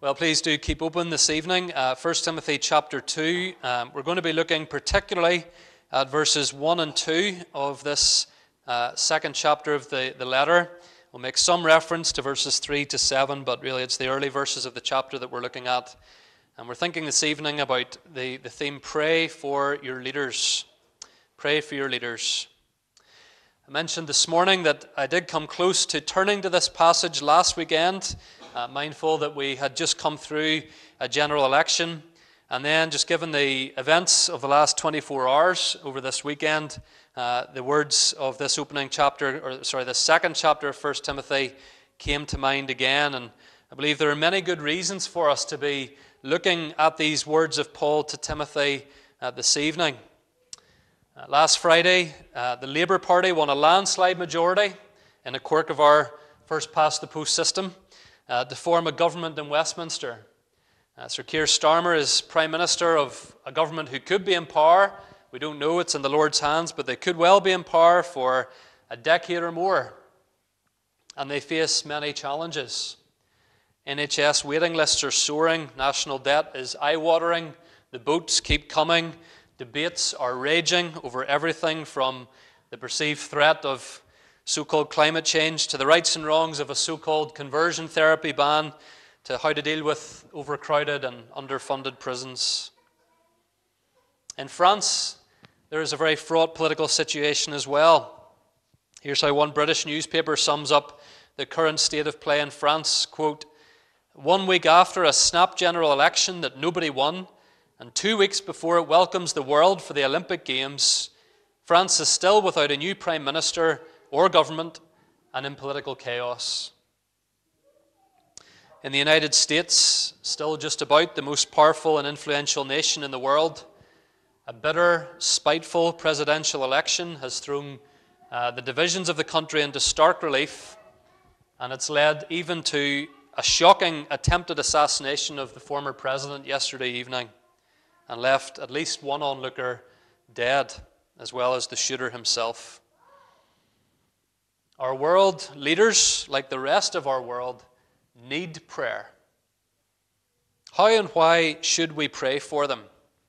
Well, please do keep open this evening. 1 Timothy chapter 2. We're going to be looking particularly at verses 1 and 2 of this second chapter of the letter. We'll make some reference to verses 3 to 7, but really it's the early verses of the chapter that we're looking at. And we're thinking this evening about the theme, Pray for Your Leaders. Pray for your leaders. I mentioned this morning that I did come close to turning to this passage last weekend, mindful that we had just come through a general election, and then just given the events of the last 24 hours over this weekend, the words of this opening chapter, the second chapter of 1 Timothy came to mind again, and I believe there are many good reasons for us to be looking at these words of Paul to Timothy this evening. Last Friday, the Labour Party won a landslide majority in a quirk of our first-past-the-post system to form a government in Westminster. Sir Keir Starmer is Prime Minister of a government who could be in power. We don't know, it's in the Lord's hands, but they could well be in power for a decade or more. And they face many challenges. NHS waiting lists are soaring, national debt is eye-watering, the boats keep coming, debates are raging over everything from the perceived threat of so-called climate change to the rights and wrongs of a so-called conversion therapy ban to how to deal with overcrowded and underfunded prisons. In France, there is a very fraught political situation as well. Here's how one British newspaper sums up the current state of play in France, quote, "1 week after a snap general election that nobody won, and 2 weeks before it welcomes the world for the Olympic Games, France is still without a new Prime Minister or government and in political chaos." In the United States, still just about the most powerful and influential nation in the world, a bitter, spiteful presidential election has thrown the divisions of the country into stark relief, and it's led even to a shocking attempted assassination of the former president yesterday evening, and left at least one onlooker dead, as well as the shooter himself. Our world leaders, like the rest of our world, need prayer. How and why should we pray for them?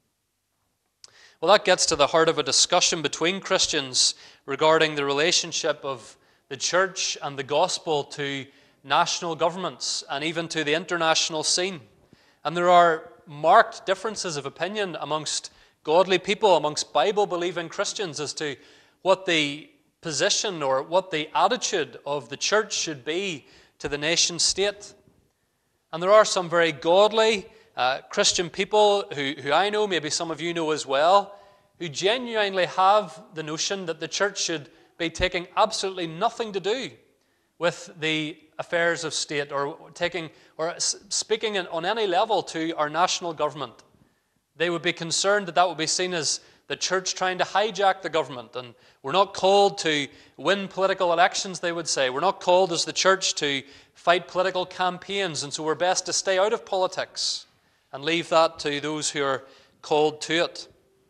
Well, that gets to the heart of a discussion between Christians regarding the relationship of the church and the gospel to national governments and even to the international scene. And there are marked differences of opinion amongst godly people, amongst Bible-believing Christians as to what the position or what the attitude of the church should be to the nation state. And there are some very godly Christian people who I know, maybe some of you know as well, who genuinely have the notion that the church should be taking absolutely nothing to do with the affairs of state or speaking on any level to our national government. They would be concerned that would be seen as the church trying to hijack the government, and we're not called to win political elections, they would say. We're not called as the church to fight political campaigns, and so we're best to stay out of politics and leave that to those who are called to it.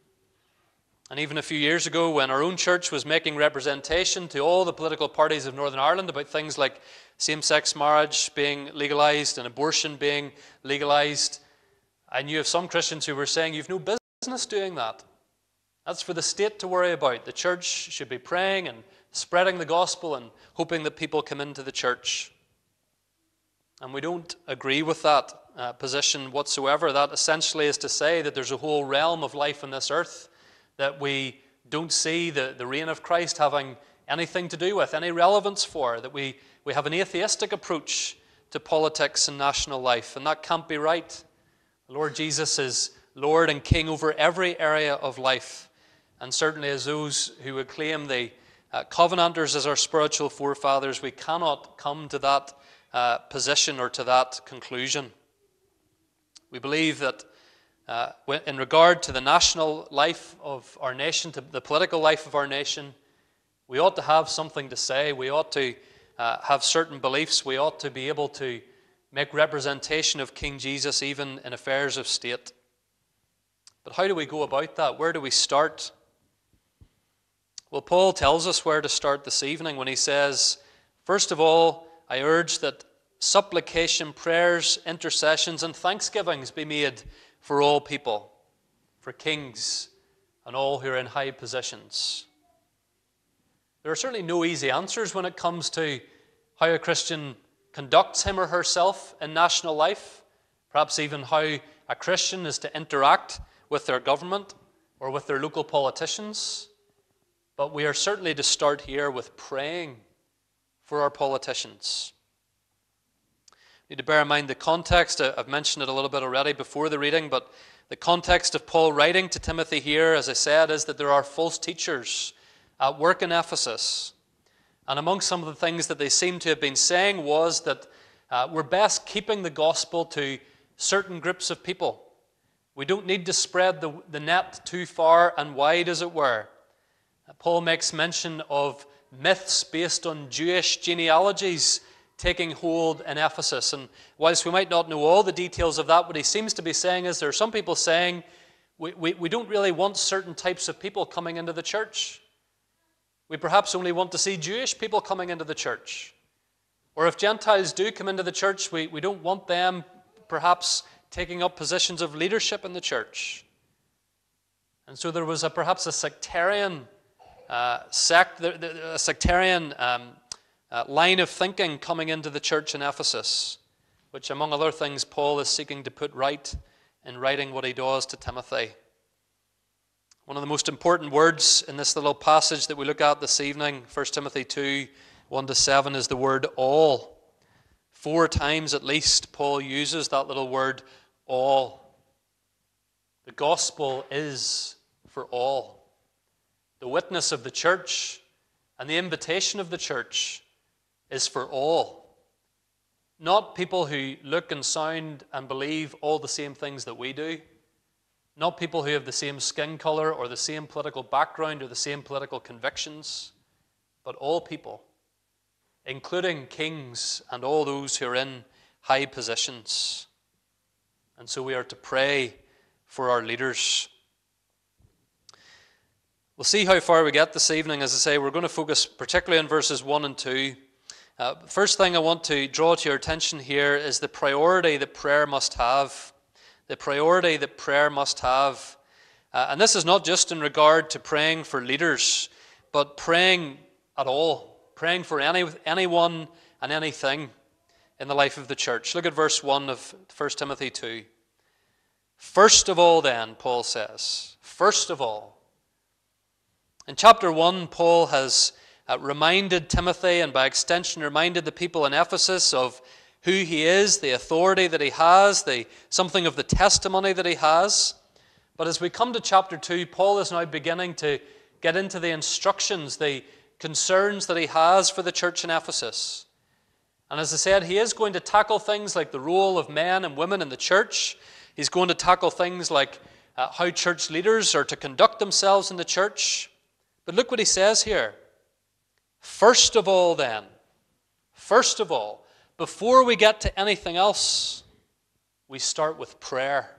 And even a few years ago, when our own church was making representation to all the political parties of Northern Ireland about things like same-sex marriage being legalized and abortion being legalized, I knew of some Christians who were saying, "You've no business doing that. That's for the state to worry about. The church should be praying and spreading the gospel and hoping that people come into the church." And we don't agree with that position whatsoever. That essentially is to say that there's a whole realm of life on this earth that we don't see the reign of Christ having anything to do with, any relevance for, that we have an atheistic approach to politics and national life, and that can't be right. The Lord Jesus is Lord and King over every area of life, and certainly as those who would claim the Covenanters as our spiritual forefathers, we cannot come to that position or to that conclusion. We believe that in regard to the national life of our nation, to the political life of our nation, we ought to have something to say. We ought to have certain beliefs. We ought to be able to make representation of King Jesus even in affairs of state. But how do we go about that? Where do we start? Well, Paul tells us where to start this evening when he says, first of all, I urge that supplication, prayers, intercessions, and thanksgivings be made for all people, for kings and all who are in high positions. There are certainly no easy answers when it comes to how a Christian conducts him or herself in national life, perhaps even how a Christian is to interact with their government or with their local politicians. But we are certainly to start here with praying for our politicians. We need to bear in mind the context. I've mentioned it a little bit already before the reading, but the context of Paul writing to Timothy here, as I said, is that there are false teachers at work in Ephesus. And among some of the things that they seem to have been saying was that we're best keeping the gospel to certain groups of people. We don't need to spread the net too far and wide, as it were. Paul makes mention of myths based on Jewish genealogies taking hold in Ephesus. And whilst we might not know all the details of that, what he seems to be saying is there are some people saying we don't really want certain types of people coming into the church. We perhaps only want to see Jewish people coming into the church. Or if Gentiles do come into the church, we don't want them perhaps taking up positions of leadership in the church. And so there was perhaps a sectarian line of thinking coming into the church in Ephesus, which among other things Paul is seeking to put right in writing what he does to Timothy. One of the most important words in this little passage that we look at this evening, 1 Timothy 2, 1-7, is the word all. 4 times at least Paul uses that little word all. The gospel is for all. The witness of the church and the invitation of the church is for all. Not people who look and sound and believe all the same things that we do. Not people who have the same skin color or the same political background or the same political convictions, but all people, including kings and all those who are in high positions. And so we are to pray for our leaders. We'll see how far we get this evening. As I say, we're going to focus particularly on verses 1 and 2. First thing I want to draw to your attention here is the priority that prayer must have. The priority that prayer must have. And this is not just in regard to praying for leaders, but praying at all. Praying for anyone and anything in the life of the church. Look at verse 1 of 1 Timothy 2. First of all then, Paul says, first of all. In chapter 1, Paul has reminded Timothy and by extension reminded the people in Ephesus of who he is, the authority that he has, something of the testimony that he has. But as we come to chapter 2, Paul is now beginning to get into the instructions, the concerns that he has for the church in Ephesus. And as I said, he is going to tackle things like the role of men and women in the church. He's going to tackle things like how church leaders are to conduct themselves in the church. But look what he says here. First of all then, first of all, before we get to anything else, we start with prayer.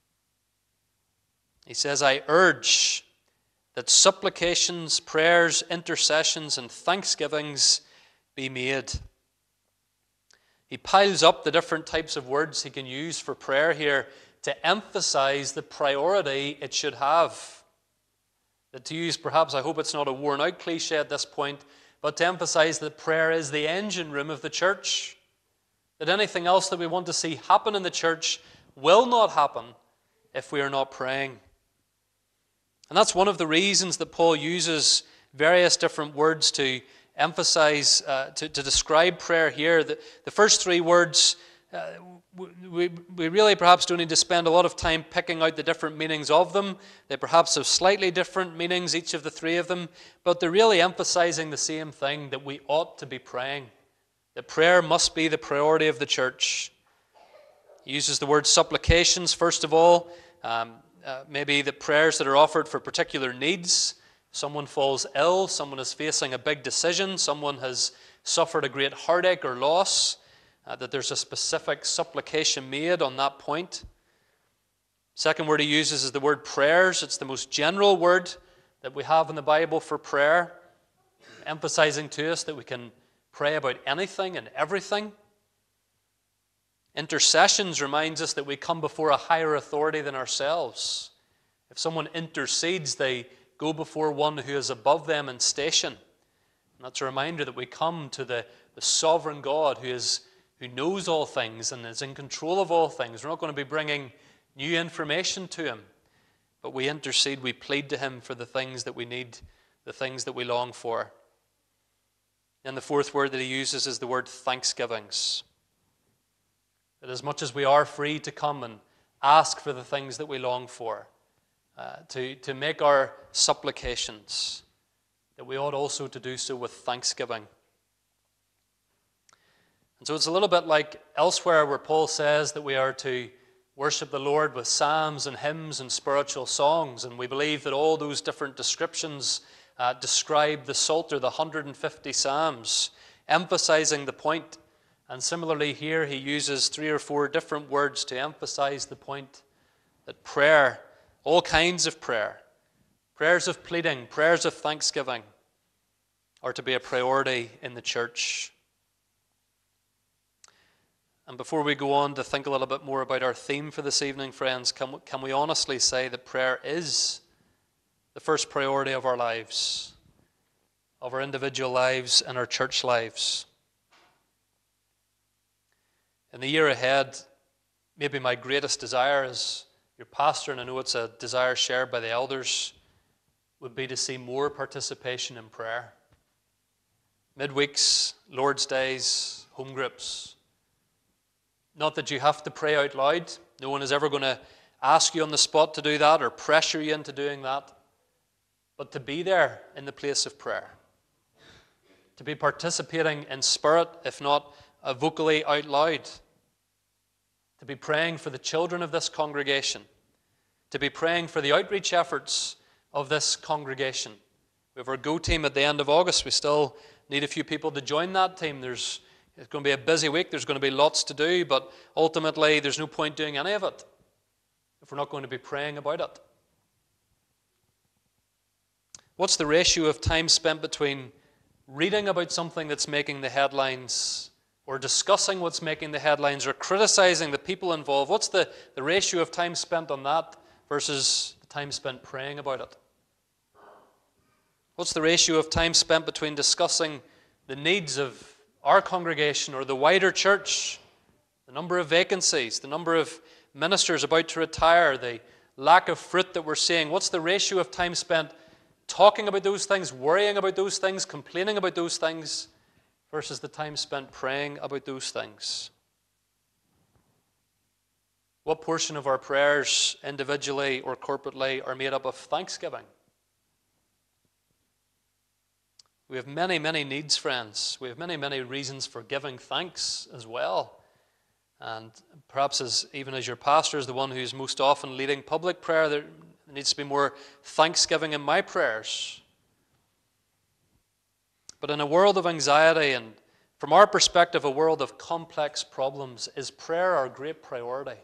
He says, I urge that supplications, prayers, intercessions, and thanksgivings be made. He piles up the different types of words he can use for prayer here to emphasize the priority it should have. That to use, perhaps, I hope it's not a worn-out cliche at this point, but to emphasize that prayer is the engine room of the church. That anything else that we want to see happen in the church will not happen if we are not praying. And that's one of the reasons that Paul uses various different words to emphasize, to describe prayer here. The first 3 words, we really perhaps don't need to spend a lot of time picking out the different meanings of them. They perhaps have slightly different meanings, each of the 3 of them, but they're really emphasizing the same thing, that we ought to be praying. That prayer must be the priority of the church. He uses the word supplications, first of all. Maybe the prayers that are offered for particular needs. Someone falls ill, someone is facing a big decision, someone has suffered a great heartache or loss, that there's a specific supplication made on that point. Second word he uses is the word prayers. It's the most general word that we have in the Bible for prayer, emphasizing to us that we can pray about anything and everything. Intercessions reminds us that we come before a higher authority than ourselves. If someone intercedes, they go before one who is above them in station. And that's a reminder that we come to the sovereign God who knows all things and is in control of all things. We're not going to be bringing new information to him, but we intercede, we plead to him for the things that we need, the things that we long for. And the fourth word that he uses is the word thanksgivings. That as much as we are free to come and ask for the things that we long for, to make our supplications, that we ought also to do so with thanksgiving. And so it's a little bit like elsewhere where Paul says that we are to worship the Lord with psalms and hymns and spiritual songs, and we believe that all those different descriptions describe the Psalter, the 150 psalms, emphasizing the point. And similarly here he uses 3 or 4 different words to emphasize the point that prayer, all kinds of prayer, prayers of pleading, prayers of thanksgiving, are to be a priority in the church. And before we go on to think a little bit more about our theme for this evening, friends, can we honestly say that prayer is the first priority of our lives, of our individual lives and our church lives? In the year ahead, maybe my greatest desire as your pastor, and I know it's a desire shared by the elders, would be to see more participation in prayer. Midweeks, Lord's Days, home groups. Not that you have to pray out loud. No one is ever going to ask you on the spot to do that or pressure you into doing that. But to be there in the place of prayer. To be participating in spirit, if not vocally out loud. To be praying for the children of this congregation. To be praying for the outreach efforts of this congregation. We have our Go team at the end of August. We still need a few people to join that team. It's going to be a busy week. There's going to be lots to do, but ultimately there's no point doing any of it if we're not going to be praying about it. What's the ratio of time spent between reading about something that's making the headlines, or discussing what's making the headlines, or criticizing the people involved? What's the ratio of time spent on that versus the time spent praying about it? What's the ratio of time spent between discussing the needs of our congregation or the wider church, the number of vacancies, the number of ministers about to retire, the lack of fruit that we're seeing? What's the ratio of time spent talking about those things, worrying about those things, complaining about those things, versus the time spent praying about those things? What portion of our prayers, individually or corporately, are made up of thanksgiving? We have many, many needs, friends. We have many, many reasons for giving thanks as well. And perhaps even as your pastor is the one who's most often leading public prayer, there needs to be more thanksgiving in my prayers. But in a world of anxiety, and from our perspective, a world of complex problems, is prayer our great priority?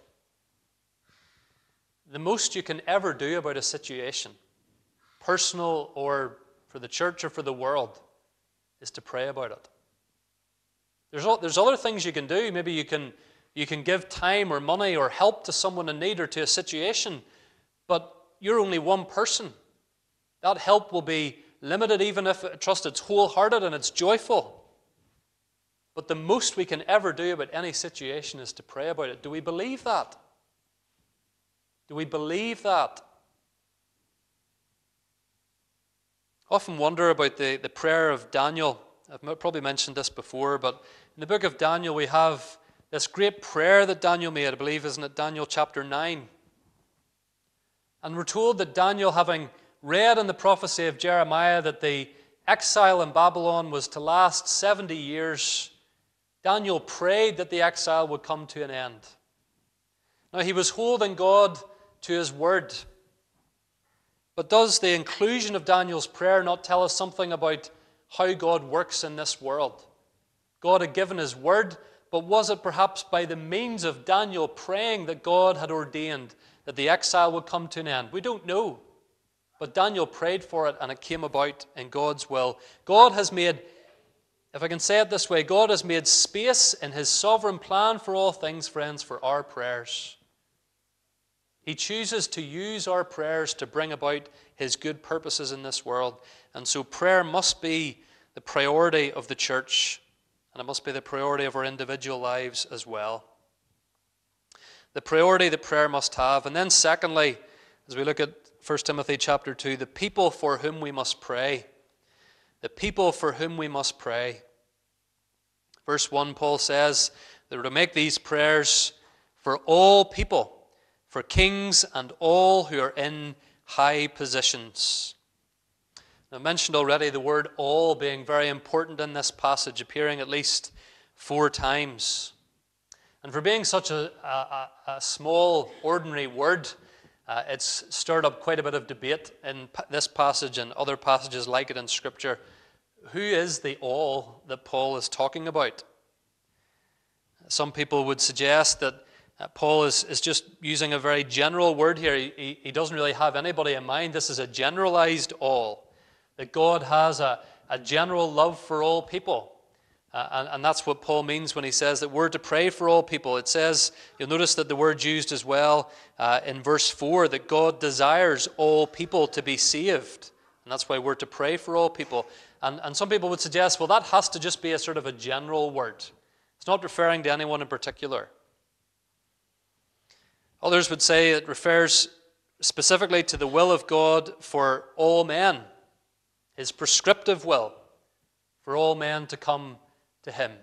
The most you can ever do about a situation, personal or for the church or for the world, is to pray about it. There's other things you can do. Maybe you can give time or money or help to someone in need or to a situation, but you're only one person. That help will be limited, even if trust it's wholehearted and it's joyful. But the most we can ever do about any situation is to pray about it. Do we believe that? Do we believe that? I often wonder about the prayer of Daniel. I've probably mentioned this before, but in the book of Daniel we have this great prayer that Daniel made, I believe, isn't it? Daniel chapter 9. And we're told that Daniel, having read in the prophecy of Jeremiah that the exile in Babylon was to last 70 years, Daniel prayed that the exile would come to an end. Now, he was holding God to his word. But does the inclusion of Daniel's prayer not tell us something about how God works in this world? God had given his word, but was it perhaps by the means of Daniel praying that God had ordained that the exile would come to an end? We don't know. But Daniel prayed for it, and it came about in God's will. God has made If I can say it this way, God has made space in his sovereign plan for all things, friends, for our prayers. He chooses to use our prayers to bring about his good purposes in this world. And so prayer must be the priority of the church, and it must be the priority of our individual lives as well. The priority that prayer must have. And then secondly, as we look at 1 Timothy chapter 2, the people for whom we must pray. The people for whom we must pray. Verse 1, Paul says that we're to make these prayers for all people, for kings and all who are in high positions. I mentioned already the word all being very important in this passage, appearing at least 4 times. And for being such a small, ordinary word, it's stirred up quite a bit of debate in this passage and other passages like it in Scripture. Who is the all that Paul is talking about? Some people would suggest that Paul is just using a very general word here. He doesn't really have anybody in mind. This is a generalized all. That God has a general love for all people. And that's what Paul means when he says that we're to pray for all people. It says, you'll notice that the word used as well in verse 4, that God desires all people to be saved. And that's why we're to pray for all people. And some people would suggest, well, that has to just be a sort of a general word. It's not referring to anyone in particular. Others would say it refers specifically to the will of God for all men, his prescriptive will for all men to come to him.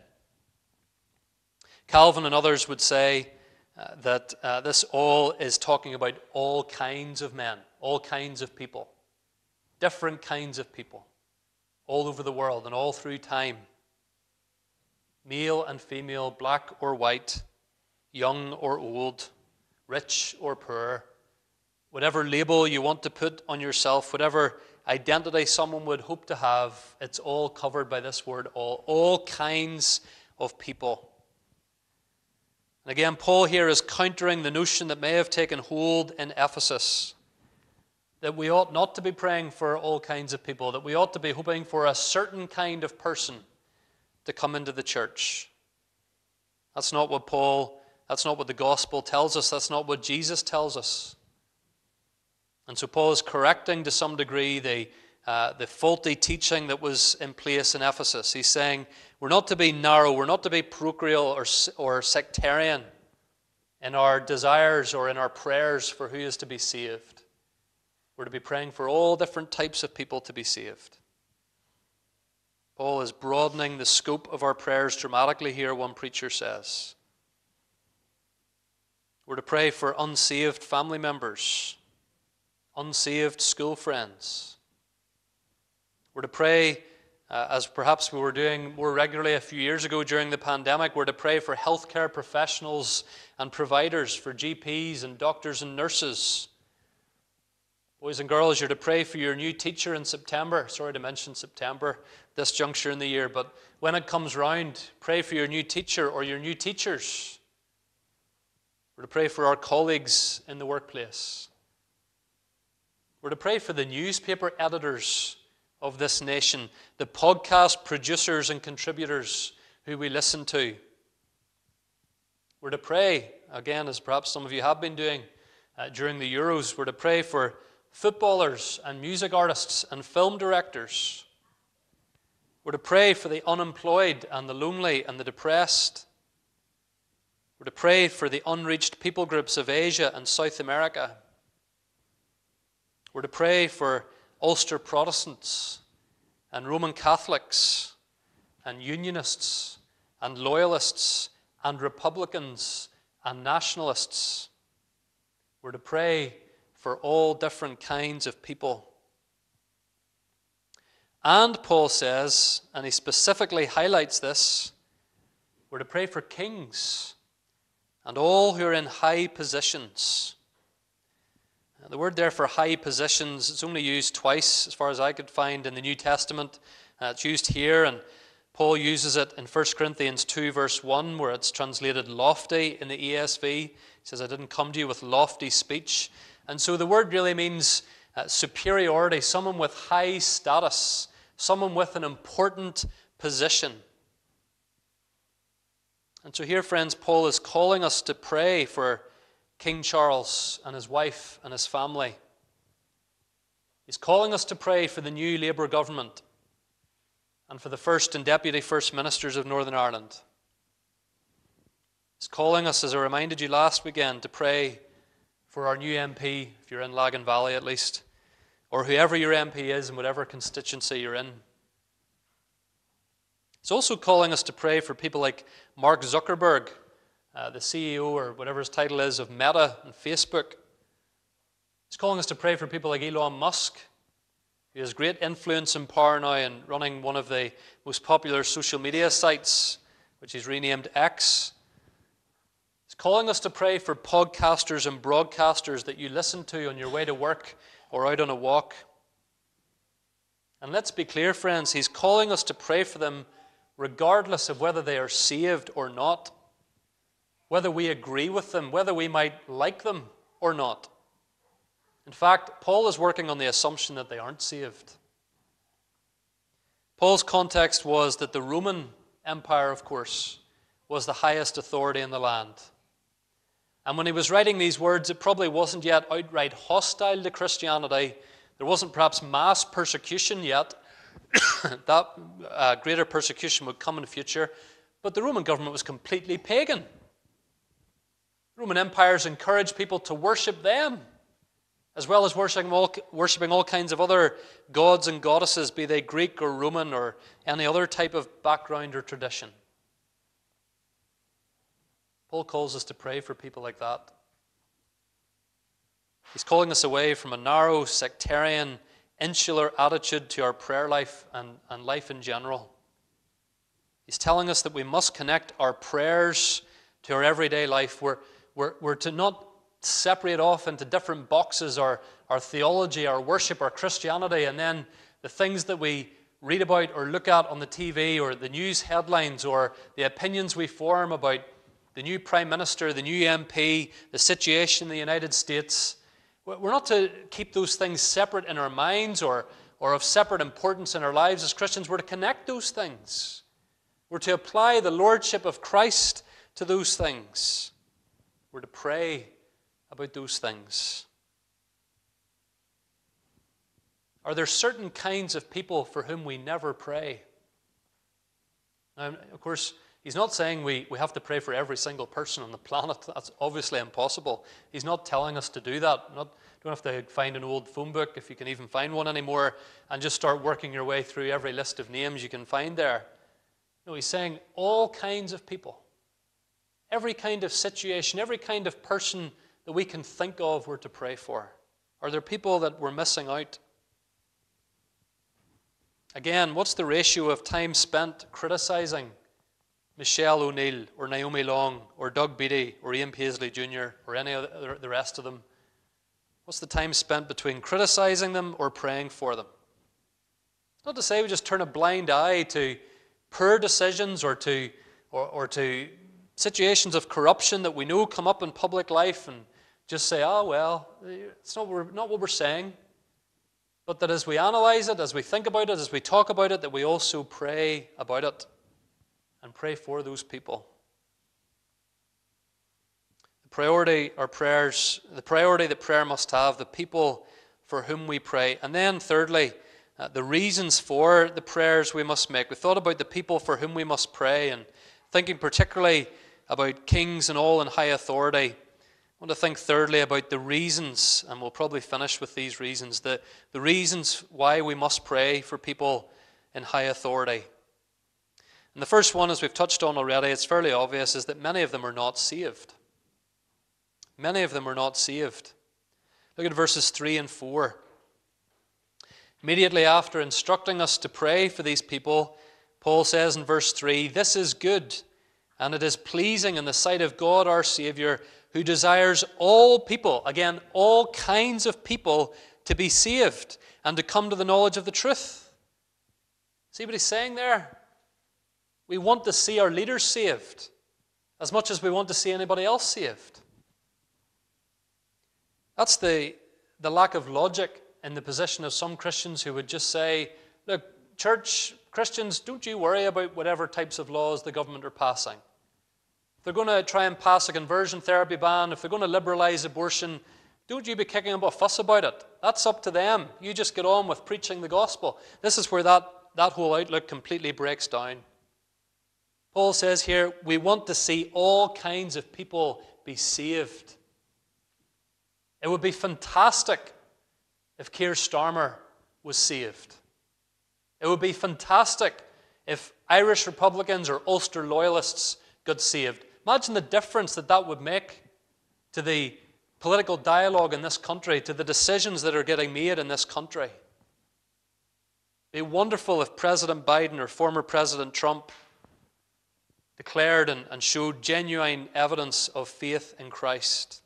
Calvin and others would say that this all is talking about all kinds of men, all kinds of people, different kinds of people, all over the world and all through time. Male and female, black or white, young or old, rich or poor, whatever label you want to put on yourself, whatever identity someone would hope to have, it's all covered by this word all kinds of people. And again, Paul here is countering the notion that may have taken hold in Ephesus, that we ought not to be praying for all kinds of people, that we ought to be hoping for a certain kind of person to come into the church. That's not what the gospel tells us. That's not what Jesus tells us. And so Paul is correcting to some degree the faulty teaching that was in place in Ephesus. He's saying we're not to be narrow, we're not to be parochial or sectarian in our desires or in our prayers for who is to be saved. We're to be praying for all different types of people to be saved. Paul is broadening the scope of our prayers dramatically here, one preacher says. We're to pray for unsaved family members, unsaved school friends. We're to pray, as perhaps we were doing more regularly a few years ago during the pandemic, we're to pray for healthcare professionals and providers, for GPs and doctors and nurses. Boys and girls, you're to pray for your new teacher in September. Sorry to mention September, this juncture in the year, but when it comes round, pray for your new teacher or your new teachers. We're to pray for our colleagues in the workplace. We're to pray for the newspaper editors of this nation, the podcast producers and contributors who we listen to. We're to pray, again, as perhaps some of you have been doing during the Euros, we're to pray for footballers and music artists and film directors. We're to pray for the unemployed and the lonely and the depressed. We're to pray for the unreached people groups of Asia and South America. We're to pray for Ulster Protestants and Roman Catholics and Unionists and Loyalists and Republicans and Nationalists. We're to pray for all different kinds of people. And Paul says, and he specifically highlights this, we're to pray for kings and all who are in high positions. The word there for high positions, it's only used twice as far as I could find in the New Testament. It's used here, and Paul uses it in 1 Corinthians 2 verse 1 where it's translated lofty in the ESV. He says, I didn't come to you with lofty speech. And so the word really means superiority, someone with high status, someone with an important position. And so here, friends, Paul is calling us to pray for King Charles and his wife and his family. He's calling us to pray for the new Labour government and for the First and Deputy First Ministers of Northern Ireland. He's calling us, as I reminded you last weekend, to pray for our new MP, if you're in Lagan Valley at least, or whoever your MP is in whatever constituency you're in. He's also calling us to pray for people like Mark Zuckerberg, the CEO or whatever his title is of Meta and Facebook. He's calling us to pray for people like Elon Musk, who has great influence and power now in running one of the most popular social media sites, which he's renamed X. He's calling us to pray for podcasters and broadcasters that you listen to on your way to work or out on a walk. And let's be clear, friends, he's calling us to pray for them regardless of whether they are saved or not, whether we agree with them, whether we might like them or not. In fact, Paul is working on the assumption that they aren't saved. Paul's context was that the Roman Empire, of course, was the highest authority in the land. And when he was writing these words, it probably wasn't yet outright hostile to Christianity. There wasn't perhaps mass persecution yet. That greater persecution would come in the future. But the Roman government was completely pagan. Roman empires encouraged people to worship them, as well as worshipping all kinds of other gods and goddesses, be they Greek or Roman or any other type of background or tradition. Paul calls us to pray for people like that. He's calling us away from a narrow, sectarian, insular attitude to our prayer life and life in general. He's telling us that we must connect our prayers to our everyday life. We're to not separate off into different boxes our theology, our worship, our Christianity, and then the things that we read about or look at on the TV or the news headlines or the opinions we form about the new Prime Minister, the new MP, the situation in the United States. We're not to keep those things separate in our minds or of separate importance in our lives as Christians. We're to connect those things. We're to apply the Lordship of Christ to those things. We're to pray about those things. Are there certain kinds of people for whom we never pray? Now, of course, he's not saying we have to pray for every single person on the planet. That's obviously impossible. He's not telling us to do that. You don't have to find an old phone book, if you can even find one anymore, and just start working your way through every list of names you can find there. No, he's saying all kinds of people, every kind of situation, every kind of person that we can think of we're to pray for. Are there people that we're missing out? Again, what's the ratio of time spent criticizing Michelle O'Neill or Naomi Long or Doug Beattie or Ian Paisley Jr. or any of the rest of them? What's the time spent between criticizing them or praying for them? Not to say we just turn a blind eye to poor decisions or to situations of corruption that we know come up in public life and just say, oh, well, it's not what we're saying. But that as we analyze it, as we think about it, as we talk about it, that we also pray about it and pray for those people. The priority that prayer must have, the people for whom we pray. And then thirdly, the reasons for the prayers we must make. We thought about the people for whom we must pray and thinking particularly about kings and all in high authority. I want to think thirdly about the reasons, and we'll probably finish with these reasons, the reasons why we must pray for people in high authority. And the first one, as we've touched on already, it's fairly obvious, is that many of them are not saved. Many of them are not saved. Look at verses 3 and 4. Immediately after instructing us to pray for these people, Paul says in verse 3, "This is good, and it is pleasing in the sight of God our Savior, who desires all people," again, all kinds of people, "to be saved and to come to the knowledge of the truth." See what he's saying there? We want to see our leaders saved as much as we want to see anybody else saved. That's the lack of logic in the position of some Christians who would just say, look, church Christians, don't you worry about whatever types of laws the government are passing. if they're going to try and pass a conversion therapy ban, if they're going to liberalize abortion, don't you be kicking up a fuss about it. That's up to them. You just get on with preaching the gospel. This is where that whole outlook completely breaks down. Paul says here, we want to see all kinds of people be saved. It would be fantastic if Keir Starmer was saved. It would be fantastic if Irish Republicans or Ulster Loyalists got saved. Imagine the difference that would make to the political dialogue in this country, to the decisions that are getting made in this country. It would be wonderful if President Biden or former President Trump declared and showed genuine evidence of faith in Christ.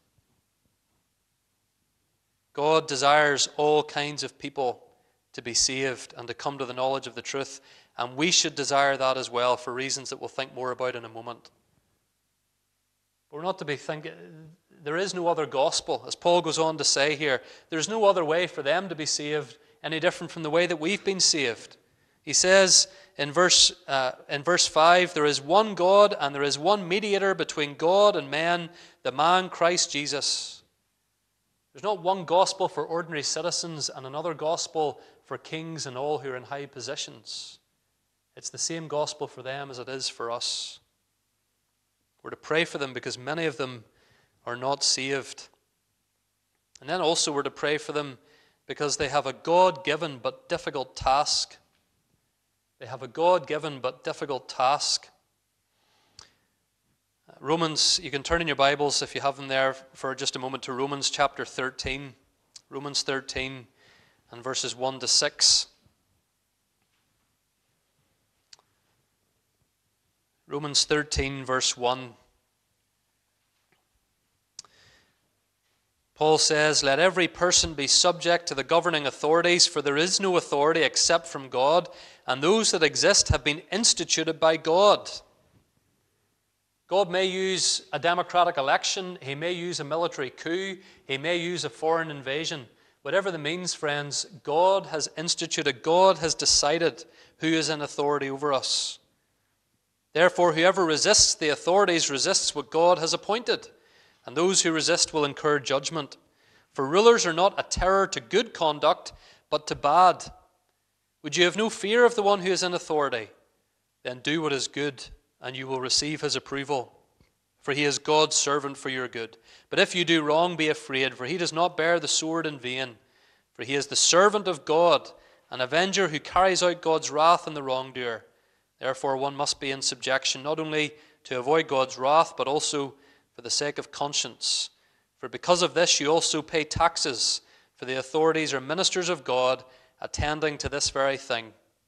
God desires all kinds of people to be saved and to come to the knowledge of the truth, and we should desire that as well for reasons that we'll think more about in a moment. But we're not to be thinking, there is no other gospel. As Paul goes on to say here, there's no other way for them to be saved any different from the way that we've been saved. He says in verse 5, there is one God and there is one mediator between God and men, the man Christ Jesus. There's not one gospel for ordinary citizens and another gospel for kings and all who are in high positions. It's the same gospel for them as it is for us. We're to pray for them because many of them are not saved. And then also we're to pray for them because they have a God-given but difficult task. They have a God-given but difficult task. Romans, you can turn in your Bibles if you have them there for just a moment to Romans chapter 13. Romans 13 and verses 1 to 6. Romans 13 verse 1. Paul says, "Let every person be subject to the governing authorities, for there is no authority except from God, and those that exist have been instituted by God." God may use a democratic election, he may use a military coup, he may use a foreign invasion. Whatever the means, friends, God has instituted, God has decided who is in authority over us. Therefore, whoever resists the authorities resists what God has appointed, and those who resist will incur judgment. For rulers are not a terror to good conduct, but to bad. Would you have no fear of the one who is in authority? Then do what is good, and you will receive his approval. For he is God's servant for your good. But if you do wrong, be afraid, for he does not bear the sword in vain. For he is the servant of God, an avenger who carries out God's wrath on the wrongdoer. Therefore one must be in subjection, not only to avoid God's wrath, but also for the sake of conscience. For because of this you also pay taxes, for the authorities are ministers of God, attending to this very thing.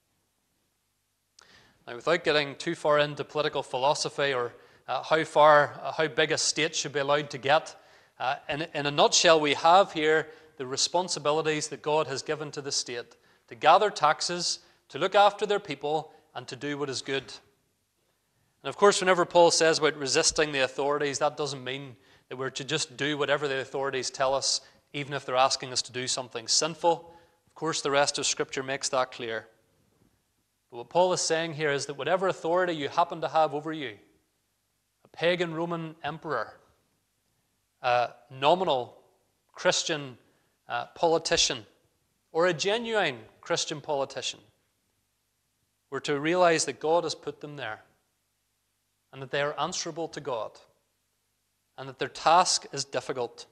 Now, without getting too far into political philosophy or how big a state should be allowed to get, in a nutshell, we have here the responsibilities that God has given to the state to gather taxes, to look after their people, and to do what is good. And of course, whenever Paul says about resisting the authorities, that doesn't mean that we're to just do whatever the authorities tell us, even if they're asking us to do something sinful. Of course, the rest of Scripture makes that clear. But what Paul is saying here is that whatever authority you happen to have over you, a pagan Roman emperor, a nominal Christian politician, or a genuine Christian politician, we're to realize that God has put them there, and that they are answerable to God, and that their task is difficult.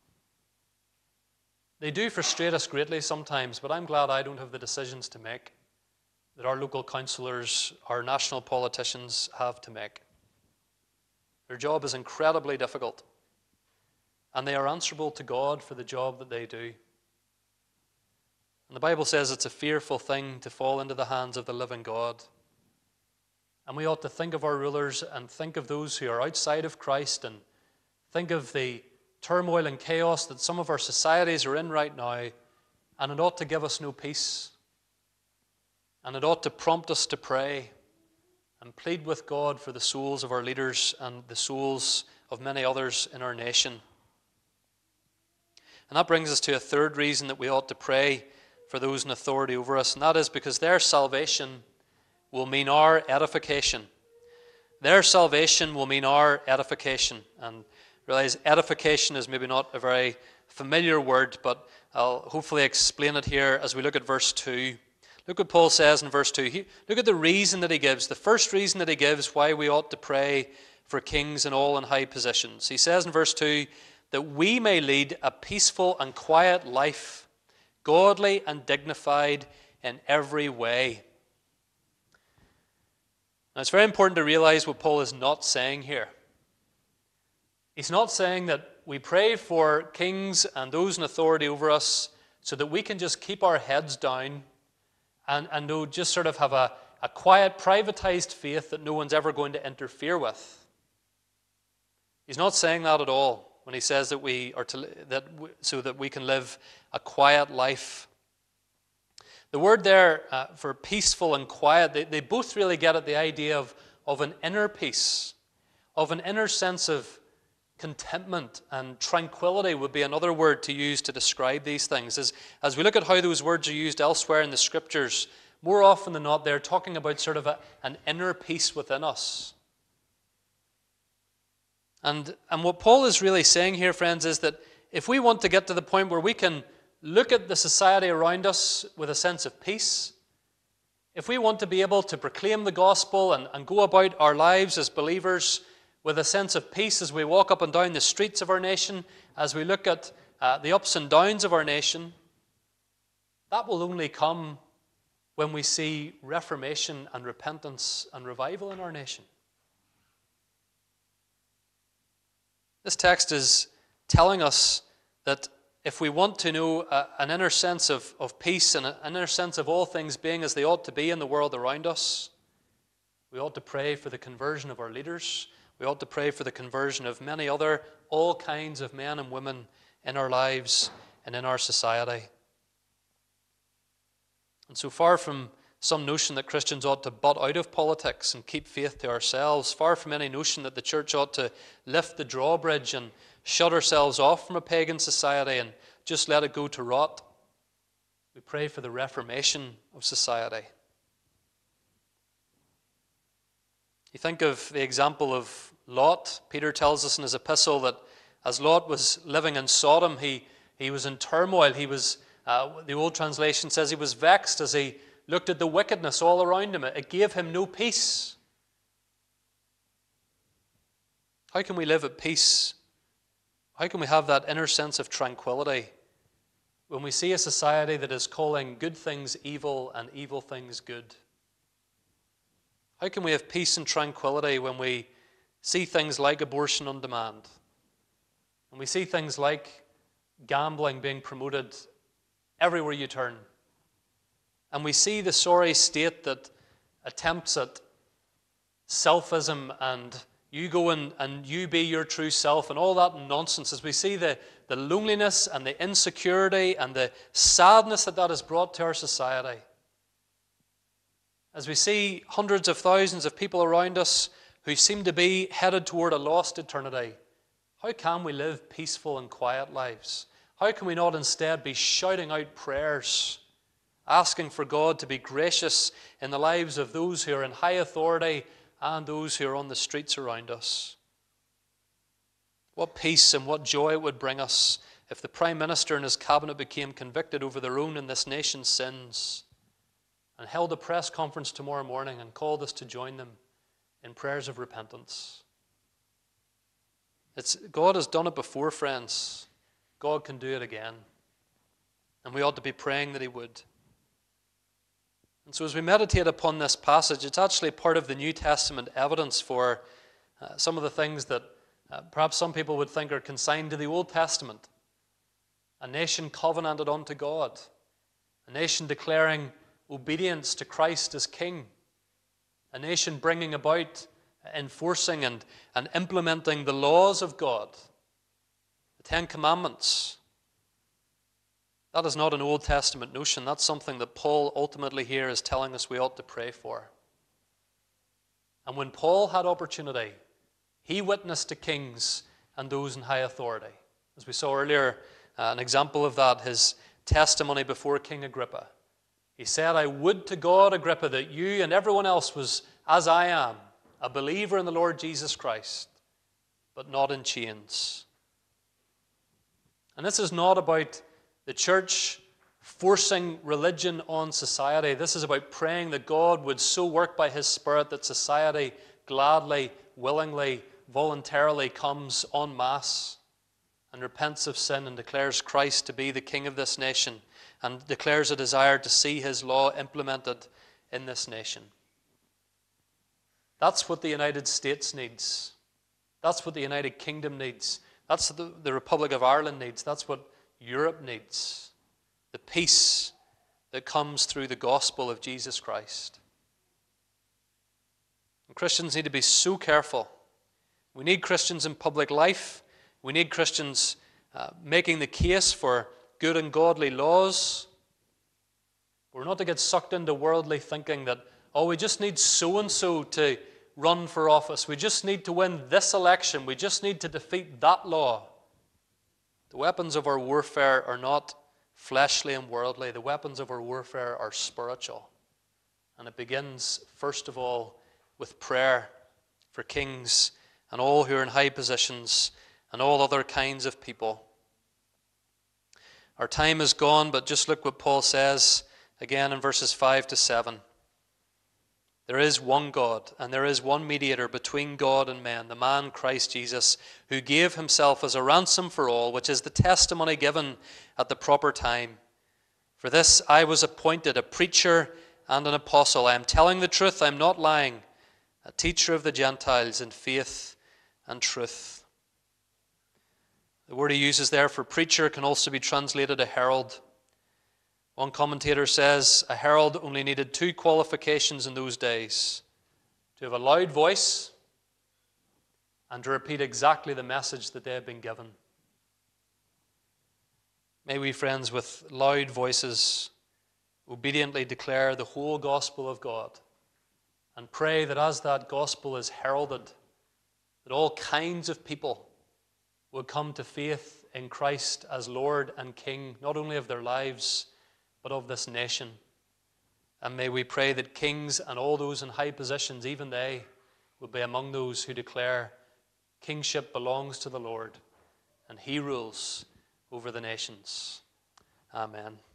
They do frustrate us greatly sometimes, but I'm glad I don't have the decisions to make that our local councillors, our national politicians have to make. Their job is incredibly difficult, and they are answerable to God for the job that they do. And the Bible says it's a fearful thing to fall into the hands of the living God. And we ought to think of our rulers and think of those who are outside of Christ, and think of the turmoil and chaos that some of our societies are in right now, and it ought to give us no peace. And it ought to prompt us to pray and plead with God for the souls of our leaders and the souls of many others in our nation. And that brings us to a third reason that we ought to pray for those in authority over us, and that is because their salvation will mean our edification. their salvation will mean our edification. And realize edification is maybe not a very familiar word, but I'll hopefully explain it here as we look at verse 2. Look what Paul says in verse 2. Look at the reason that he gives. The first reason that he gives why we ought to pray for kings and all in high positions. He says in verse 2 that we may lead a peaceful and quiet life, godly and dignified in every way. Now it's very important to realize what Paul is not saying here. He's not saying that we pray for kings and those in authority over us so that we can just keep our heads down and just sort of have a quiet, privatized faith that no one's ever going to interfere with. He's not saying that at all when he says that so that we can live a quiet life. The word there for peaceful and quiet, they both really get at the idea of an inner peace, of an inner sense of contentment, and tranquility would be another word to use to describe these things. As we look at how those words are used elsewhere in the Scriptures, more often than not, they're talking about sort of an inner peace within us. And what Paul is really saying here, friends, is that if we want to get to the point where we can look at the society around us with a sense of peace, if we want to be able to proclaim the gospel and go about our lives as believers with a sense of peace as we walk up and down the streets of our nation, as we look at the ups and downs of our nation, that will only come when we see reformation and repentance and revival in our nation. This text is telling us that if we want to know an inner sense of peace and an inner sense of all things being as they ought to be in the world around us, we ought to pray for the conversion of our leaders. We ought to pray for the conversion of many other, all kinds of men and women in our lives and in our society. And so far from some notion that Christians ought to butt out of politics and keep faith to ourselves, far from any notion that the church ought to lift the drawbridge and shut ourselves off from a pagan society and just let it go to rot, we pray for the reformation of society. You think of the example of Lot. Peter tells us in his epistle that as Lot was living in Sodom, he was in turmoil. He was, the old translation says he was vexed as he looked at the wickedness all around him. It gave him no peace. How can we live at peace? How can we have that inner sense of tranquility when we see a society that is calling good things evil and evil things good? How can we have peace and tranquility when we see things like abortion on demand? And we see things like gambling being promoted everywhere you turn? And we see the sorry state that attempts at selfism and you go and you be your true self and all that nonsense, as we see the loneliness and the insecurity and the sadness that has brought to our society. As we see hundreds of thousands of people around us who seem to be headed toward a lost eternity, how can we live peaceful and quiet lives? How can we not instead be shouting out prayers, asking for God to be gracious in the lives of those who are in high authority and those who are on the streets around us? What peace and what joy it would bring us if the Prime Minister and his cabinet became convicted over their own and this nation's sins and held a press conference tomorrow morning and called us to join them in prayers of repentance. God has done it before, friends. God can do it again. And we ought to be praying that he would. And so as we meditate upon this passage, it's actually part of the New Testament evidence for some of the things that perhaps some people would think are consigned to the Old Testament. A nation covenanted unto God. A nation declaring obedience to Christ as King. A nation bringing about, enforcing and implementing the laws of God. The Ten Commandments. That is not an Old Testament notion. That's something that Paul ultimately here is telling us we ought to pray for. And when Paul had opportunity, he witnessed to kings and those in high authority. As we saw earlier, an example of that, his testimony before King Agrippa. He said, "I would to God, Agrippa, that you and everyone else was as I am, a believer in the Lord Jesus Christ, but not in chains. And this is not about the church forcing religion on society. This is about praying that God would so work by His Spirit that society gladly, willingly, voluntarily comes en masse and repents of sin and declares Christ to be the King of this nation and declares a desire to see His law implemented in this nation. That's what the United States needs. That's what the United Kingdom needs. That's what the Republic of Ireland needs. That's what Europe needs. The peace that comes through the gospel of Jesus Christ. And Christians need to be so careful. We need Christians in public life. We need Christians making the case for good and godly laws. We're not to get sucked into worldly thinking that, oh, we just need so-and-so to run for office. We just need to win this election. We just need to defeat that law. The weapons of our warfare are not fleshly and worldly. The weapons of our warfare are spiritual. And it begins, first of all, with prayer for kings and all who are in high positions and all other kinds of people. Our time is gone, but just look what Paul says again in verses 5 to 7. There is one God, and there is one mediator between God and men, the man Christ Jesus, who gave himself as a ransom for all, which is the testimony given at the proper time. For this I was appointed a preacher and an apostle. I am telling the truth, I am not lying, a teacher of the Gentiles in faith and truth. The word he uses there for preacher can also be translated a herald. One commentator says a herald only needed 2 qualifications in those days: to have a loud voice and to repeat exactly the message that they had been given. May we, friends, with loud voices obediently declare the whole gospel of God and pray that as that gospel is heralded, that all kinds of people will come to faith in Christ as Lord and King, not only of their lives, but of this nation. And may we pray that kings and all those in high positions, even they, will be among those who declare kingship belongs to the Lord and He rules over the nations. Amen.